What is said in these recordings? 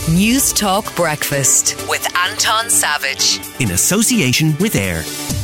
News Talk Breakfast with Anton Savage. In association with AIR.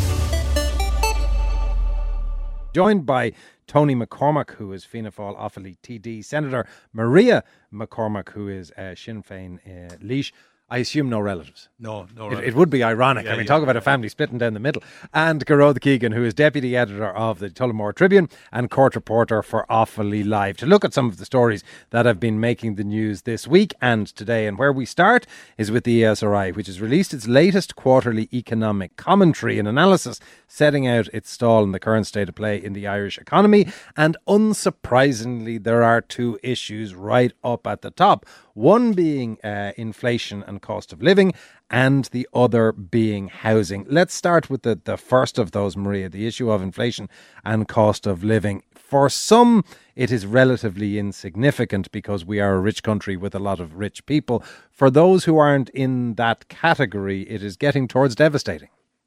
Joined by Tony McCormack, who is Fianna Fáil Offaly TD, Senator Maria McCormack, who is Sinn Féin Laois. I assume no relatives. No relatives. It would be ironic. Talk about a family splitting down the middle. And Gearóid Keegan, who is Deputy Editor of the Tullamore Tribune and Court Reporter for Offaly Live, to look at some of the stories that have been making the news this week and today. And where we start is with the ESRI, which has released its latest quarterly economic commentary and analysis, setting out its stall in the current state of play in the Irish economy. And unsurprisingly, there are two issues right up at the top. One being inflation and cost of living, and the other being housing. Let's start with the first of those, Maria, the issue of inflation and cost of living. For some, it is relatively insignificant because we are a rich country with a lot of rich people. For those who aren't in that category, it is getting towards devastating.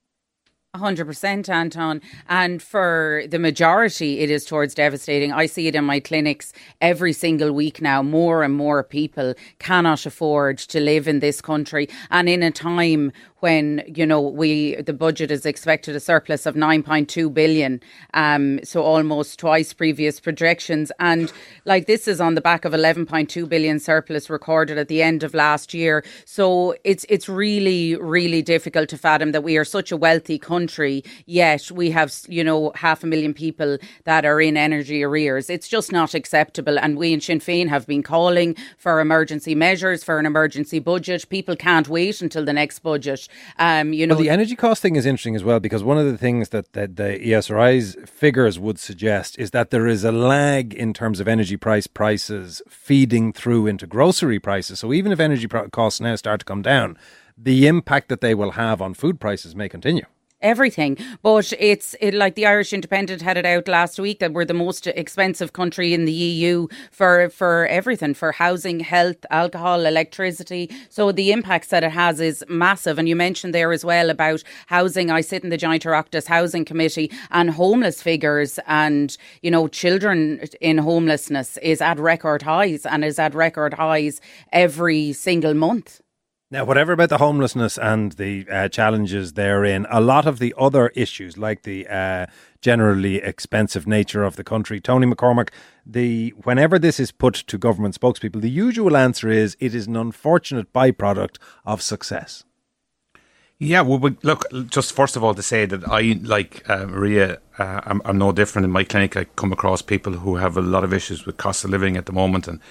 100%, Anton. And for the majority, it is towards devastating. I see it in my clinics every single week now. More and more people cannot afford to live in this country. And in a time when, the budget is expected a surplus of 9.2 billion, so almost twice previous projections. And this is on the back of 11.2 billion surplus recorded at the end of last year. So it's really, really difficult to fathom that we are such a wealthy country, yet we have, 500,000 people that are in energy arrears. It's just not acceptable. And we in Sinn Féin have been calling for emergency measures, for an emergency budget. People can't wait until the next budget. Well, the energy cost thing is interesting as well, because one of the things that the ESRI's figures would suggest is that there is a lag in terms of energy prices feeding through into grocery prices. So even if energy costs now start to come down, the impact that they will have on food prices may continue. Everything. But it's like the Irish Independent had it out last week that we're the most expensive country in the EU for everything, for housing, health, alcohol, electricity. So the impacts that it has is massive. And you mentioned there as well about housing. I sit in the Joint Oireachtas Housing Committee, and homeless figures and, children in homelessness is at record highs, and is at record highs every single month. Now, whatever about the homelessness and the challenges therein, a lot of the other issues, like the generally expensive nature of the country, Tony McCormack, whenever this is put to government spokespeople, the usual answer is it is an unfortunate byproduct of success. Yeah, well, look, just first of all to say that I, like Maria, I'm no different. In my clinic, I come across people who have a lot of issues with cost of living at the moment. And,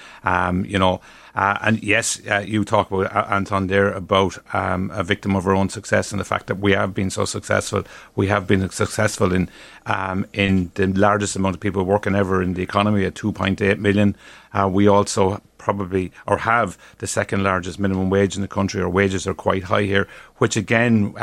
and yes, you talk about, Anton, there about a victim of our own success and the fact that we have been so successful. We have been successful in the largest amount of people working ever in the economy at 2.8 million. We also have the second largest minimum wage in the country. Our wages are quite high here, which again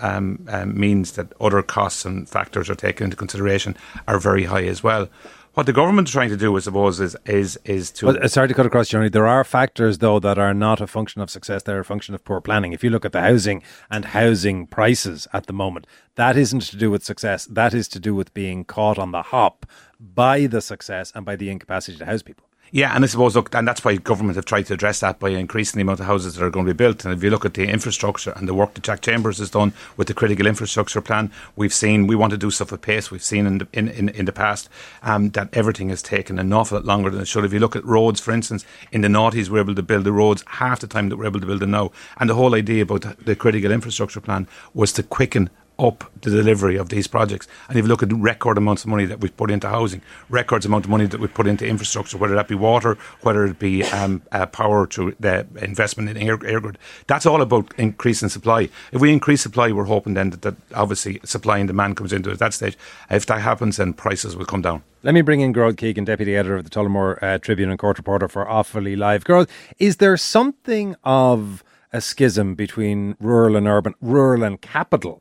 means that other costs and factors are taken into consideration are very high as well. What the government is trying to do, I suppose, is to... Well, sorry to cut across, Johnny. There are factors, though, that are not a function of success. They're a function of poor planning. If you look at the housing and housing prices at the moment, that isn't to do with success. That is to do with being caught on the hop by the success and by the incapacity to house people. Yeah, and I suppose, look, and that's why government have tried to address that by increasing the amount of houses that are going to be built. And if you look at the infrastructure and the work that Jack Chambers has done with the critical infrastructure plan, we want to do stuff at pace. We've seen in the past that everything has taken an awful lot longer than it should. If you look at roads, for instance, in the noughties, we're able to build the roads half the time that we're able to build them now. And the whole idea about the critical infrastructure plan was to quicken up the delivery of these projects. And if you look at the record amounts of money that we've put into housing, records amount of money that we've put into infrastructure, whether that be water, whether it be power through the investment in air grid, that's all about increasing supply. If we increase supply, we're hoping then that obviously supply and demand comes into it at that stage. If that happens, then prices will come down. Let me bring in Gearóid Keegan, Deputy Editor of the Tullamore Tribune and Court Reporter for Offaly Live. Gearóid, is there something of a schism between rural and urban, rural and capital,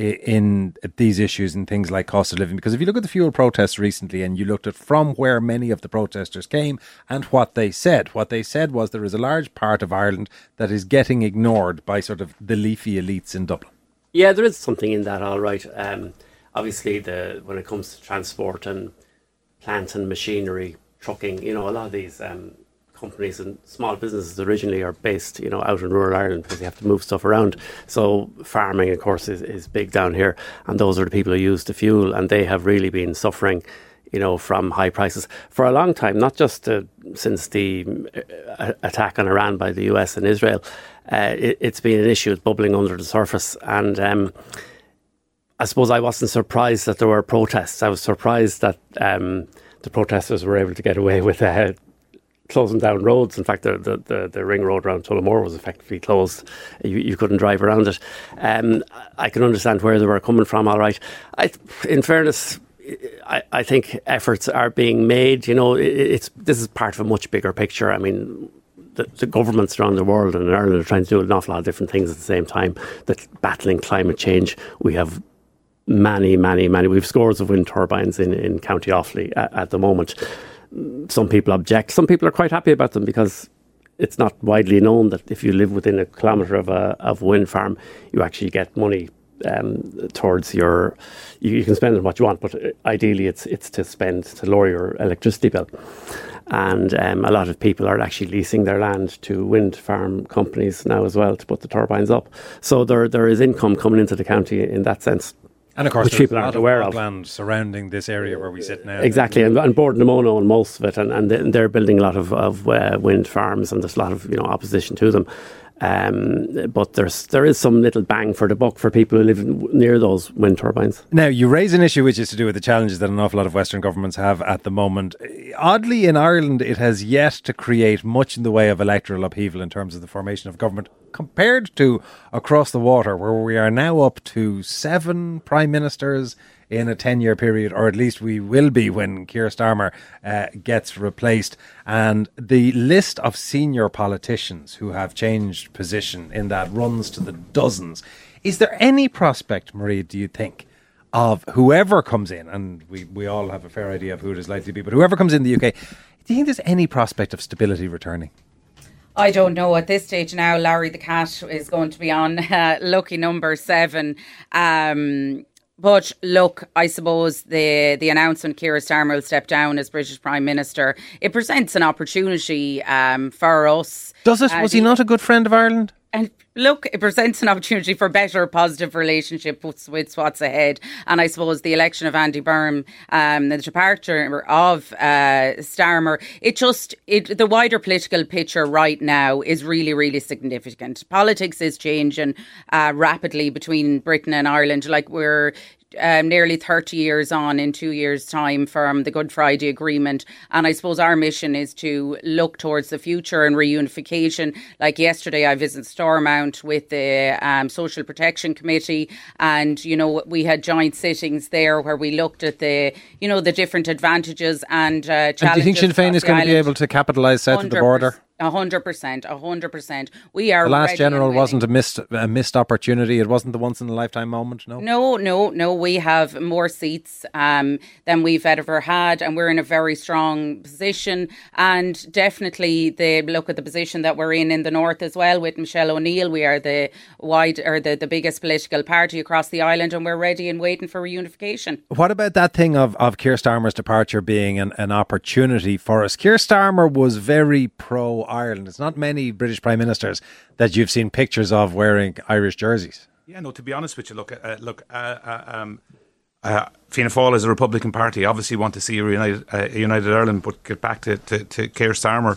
in these issues and things like cost of living? Because if you look at the fuel protests recently and you looked at from where many of the protesters came and what they said was there is a large part of Ireland that is getting ignored by sort of the leafy elites in Dublin. Yeah, there is something in that, all right. Obviously, when it comes to transport and plant and machinery, trucking, a lot of these companies and small businesses originally are based, out in rural Ireland because they have to move stuff around. So farming, of course, is big down here, and those are the people who use the fuel, and they have really been suffering, from high prices for a long time, not just since the attack on Iran by the US and Israel. It's been an issue. It's bubbling under the surface, and I suppose I wasn't surprised that there were protests. I was surprised that the protesters were able to get away with closing down roads. In fact, the ring road around Tullamore was effectively closed. You couldn't drive around it. I can understand where they were coming from, all right. In fairness, I think efforts are being made. This is part of a much bigger picture. I mean, the governments around the world and in Ireland are trying to do an awful lot of different things at the same time. That battling climate change, we have many. We've scores of wind turbines in County Offaly at the moment. Some people object. Some people are quite happy about them because it's not widely known that if you live within a kilometre of a wind farm, you actually get money towards your. You can spend it what you want, but ideally it's to lower your electricity bill. And a lot of people are actually leasing their land to wind farm companies now as well to put the turbines up. So there is income coming into the county in that sense. And of course, which people aren't aware of. Land surrounding this area where we sit now. Exactly, and Borden Mono own most of it, and they're building a lot of wind farms, and there's a lot of opposition to them. But there is some little bang for the buck for people who live near those wind turbines. Now, you raise an issue which is to do with the challenges that an awful lot of Western governments have at the moment. Oddly, in Ireland, it has yet to create much in the way of electoral upheaval in terms of the formation of government, compared to across the water, where we are now up to 7 prime ministers in a 10-year period, or at least we will be when Keir Starmer gets replaced. And the list of senior politicians who have changed position in that runs to the dozens. Is there any prospect, Marie, do you think, of whoever comes in, and we all have a fair idea of who it is likely to be, but whoever comes in the UK, do you think there's any prospect of stability returning? I don't know at this stage now. Larry the Cat is going to be on lucky number 7. But look, I suppose the announcement Keir Starmer will step down as British Prime Minister, it presents an opportunity for us. Does it? Was he not a good friend of Ireland? And look, it presents an opportunity for better, positive relationship with what's ahead. And I suppose the election of Andy Byrne, the departure of Starmer, the wider political picture right now is really, really significant. Politics is changing rapidly between Britain and Ireland. Like we're nearly 30 years on in 2 years' time from the Good Friday Agreement. And I suppose our mission is to look towards the future and reunification. Like yesterday, I visited Stormount with the Social Protection Committee, and, we had joint sittings there where we looked at the different advantages and challenges. And do you think Sinn Féin is going to be able to capitalise south of the border? 100%. We are. The last general wasn't a missed opportunity. It wasn't the once in a lifetime moment. No. We have more seats than we've ever had, and we're in a very strong position. And definitely, look at the position that we're in the north as well with Michelle O'Neill. We are the biggest political party across the island, and we're ready and waiting for reunification. What about that thing of Keir Starmer's departure being an opportunity for us? Keir Starmer was very pro Ireland. It's not many British Prime Ministers that you've seen pictures of wearing Irish jerseys. Yeah, no, to be honest with you, Fianna Fáil is a Republican party. Obviously want to see a united Ireland, but get back to Keir Starmer.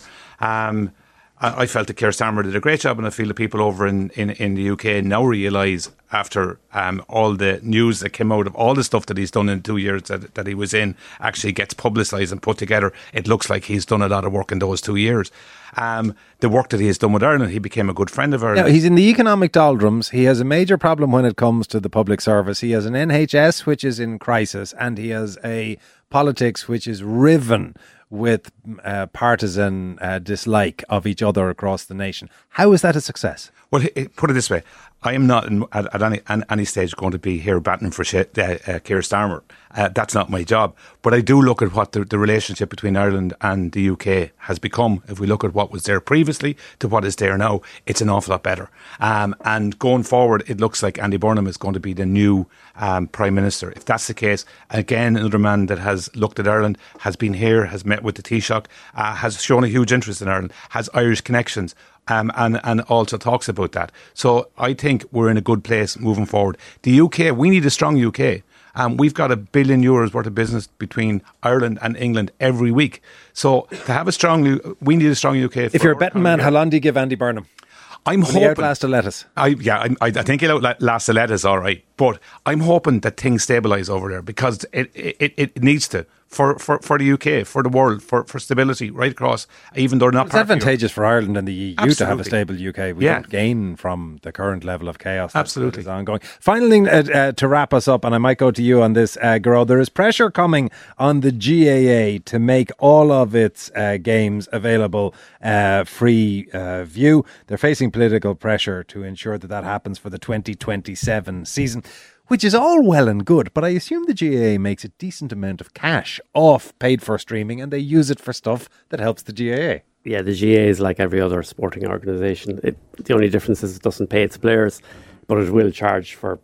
I felt that Keir Starmer did a great job, and I feel the people over in the UK now realise, after all the news that came out of all the stuff that he's done in 2 years that he was in actually gets publicised and put together, it looks like he's done a lot of work in those 2 years. The work that he has done with Ireland, he became a good friend of Ireland. Now, he's in the economic doldrums. He has a major problem when it comes to the public service. He has an NHS which is in crisis, and he has a politics which is riven with partisan dislike of each other across the nation. How is that a success? Well, put it this way. I am not at any stage going to be here batting for Keir Starmer. That's not my job. But I do look at what the relationship between Ireland and the UK has become. If we look at what was there previously to what is there now, it's an awful lot better. And going forward, it looks like Andy Burnham is going to be the new Prime Minister. If that's the case, again, another man that has looked at Ireland, has been here, has met with the Taoiseach, has shown a huge interest in Ireland, has Irish connections. And also talks about that. So I think we're in a good place moving forward. The UK, we need a strong UK. We've got €1 billion worth of business between Ireland and England every week. So to have we need a strong UK. If you're a betting man, how long do you give Andy Burnham? I'm hoping he outlast a lettuce. I think he'll outlast a lettuce, all right. But I'm hoping that things stabilise over there, because it needs to. For the UK, for the world, for stability right across, even though they're not. It's advantageous for Ireland and the EU Absolutely. to have a stable UK. We don't gain from the current level of chaos that is ongoing. Final thing to wrap us up, and I might go to you on this, Garo. There is pressure coming on the GAA to make all of its games available free view. They're facing political pressure to ensure that happens for the 2027 season, which is all well and good, but I assume the GAA makes a decent amount of cash off paid for streaming, and they use it for stuff that helps the GAA. Yeah, the GAA is like every other sporting organisation. The only difference is it doesn't pay its players, but it will charge for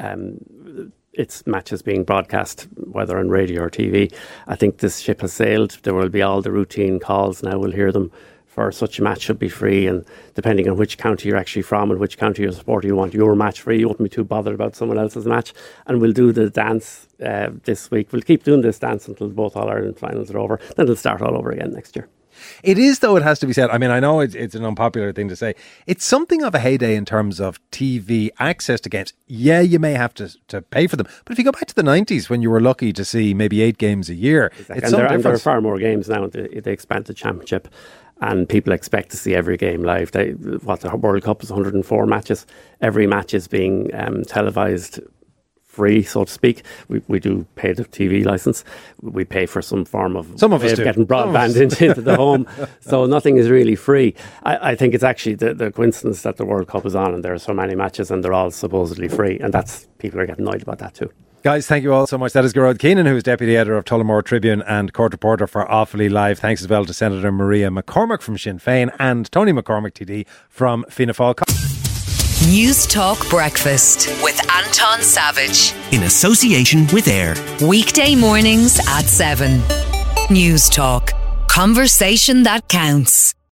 its matches being broadcast, whether on radio or TV. I think this ship has sailed. There will be all the routine calls now. We'll hear them for such a match should be free, and depending on which county you're actually from and which county you're supporting, you want your match free. You won't be too bothered about someone else's match. And we'll do the dance this week. We'll keep doing this dance until both All-Ireland finals are over. Then it'll start all over again next year. It is, though, it has to be said. I mean, I know it's an unpopular thing to say. It's something of a heyday in terms of TV access to games. Yeah, you may have to pay for them. But if you go back to the 90s, when you were lucky to see maybe 8 games a year, exactly. It's and there are far more games now. They expand the championship, and people expect to see every game live. The World Cup is 104 matches. Every match is being televised free, so to speak. We do pay the TV licence. We pay for some form of getting broadband into the home. So nothing is really free. I think it's actually the coincidence that the World Cup is on and there are so many matches and they're all supposedly free, and that's people are getting annoyed about that too. Guys, thank you all so much. That is Gearóid Keenan, who is Deputy Editor of Tullamore Tribune and court reporter for Offaly Live. Thanks as well to Senator Maria McCormack from Sinn Féin and Tony McCormack TD from Fianna Fáil. News Talk Breakfast with Anton Savage. In association with AIR. Weekday mornings at 7. News Talk. Conversation that counts.